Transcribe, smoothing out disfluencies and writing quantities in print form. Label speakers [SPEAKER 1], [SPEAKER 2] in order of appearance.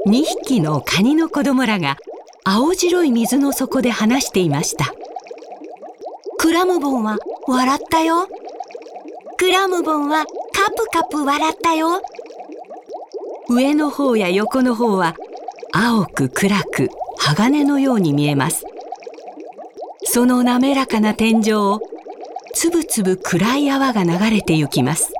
[SPEAKER 1] 2匹のカニの子供らが青白い水の底で話していました。
[SPEAKER 2] クラムボンは笑ったよ。クラムボンはカプカプ笑ったよ。
[SPEAKER 1] 上の方や横の方は青く暗く鋼のように見えます。その滑らかな天井をつぶつぶ暗い泡が流れてゆきます。